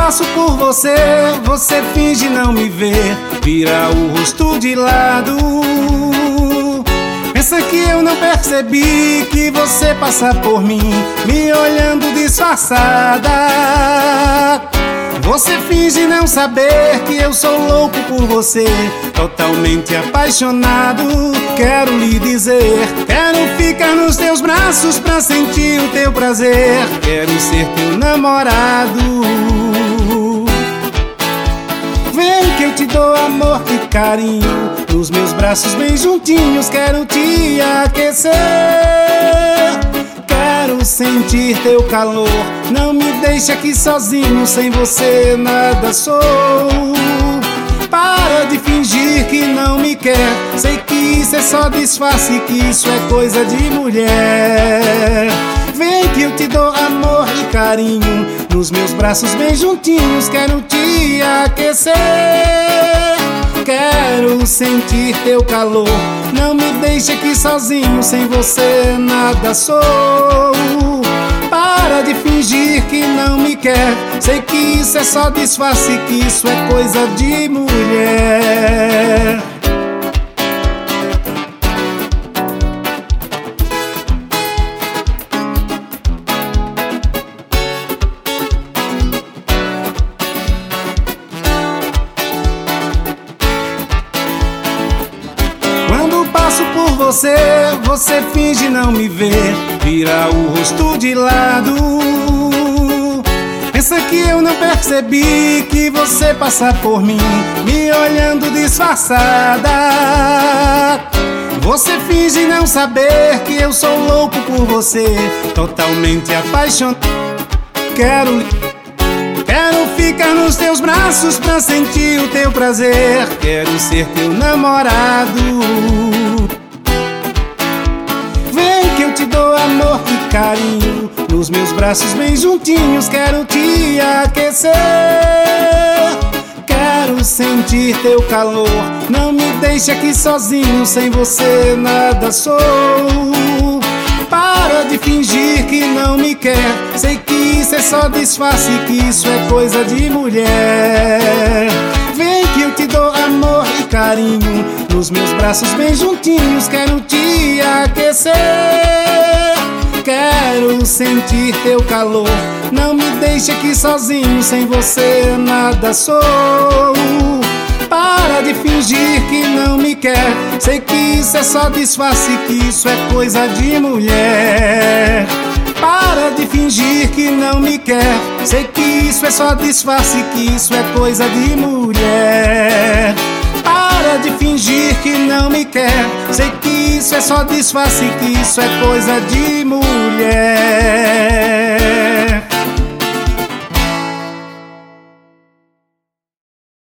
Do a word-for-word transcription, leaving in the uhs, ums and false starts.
passo por você, você finge não me ver, vira o rosto de lado. Pensa que eu não percebi que você passa por mim, me olhando disfarçada. Você finge não saber que eu sou louco por você, totalmente apaixonado. Quero lhe dizer, quero ficar nos teus braços pra sentir o teu prazer. Quero ser teu namorado. Vem que eu te dou amor e carinho, nos meus braços bem juntinhos. Quero te aquecer, quero sentir teu calor. Não me deixe aqui sozinho, sem você nada sou. Para de fingir que não me quer, sei que isso é só disfarce, que isso é coisa de mulher. Vem que eu te dou amor e carinho, nos meus braços bem juntinhos. Quero te aquecer, quero sentir teu calor. Não me deixe aqui sozinho, sem você nada sou. Para de fingir que não me quer, sei que isso é só disfarce, que isso é coisa de mulher. Quando passo por você, você finge não me ver, vira o rosto de lado. Pensa que eu não percebi que você passa por mim, me olhando disfarçada. Você finge não saber que eu sou louco por você, totalmente apaixonado. Quero, quero ficar nos teus braços pra sentir o teu prazer. Quero ser teu namorado. Vem que eu te dou amor e carinho, nos meus braços bem juntinhos. Quero te aquecer, quero sentir teu calor. Não me deixe aqui sozinho, sem você nada sou. Para de fingir que não me quer, sei que isso é só disfarce, que isso é coisa de mulher. Vem que eu te dou amor e carinho, nos meus braços bem juntinhos. Quero te aquecer, quero sentir teu calor. Não me deixe aqui sozinho, sem você nada sou. Para de fingir que não me quer, sei que isso é só disfarce, que isso é coisa de mulher. Para de fingir que não me quer, sei que isso é só disfarce, que isso é coisa de mulher. Para de fingir que não me quer, sei que isso é só disfarce, que isso é coisa de mulher.